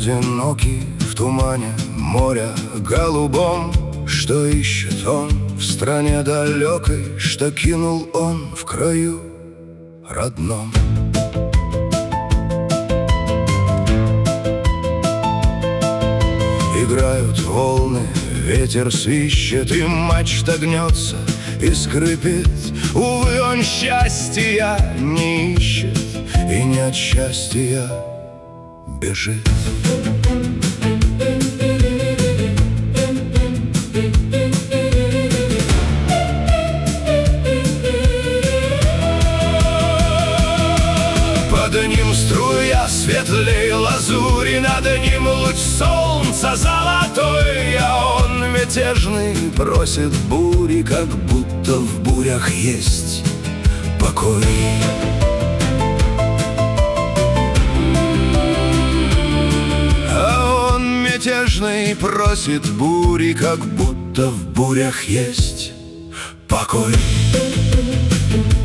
одинокий в тумане моря голубом. Что ищет он в стране далекой, что кинул он в краю родном? Играют волны, ветер свищет, и мачта гнется и скрипит. Увы, он счастья не ищет и не от счастья бежит. Под ним струя светлей лазури, над ним луч солнца золотой, а он мятежный просит бури, как будто в бурях есть покой. А он мятежный просит бури, как будто в бурях есть покой.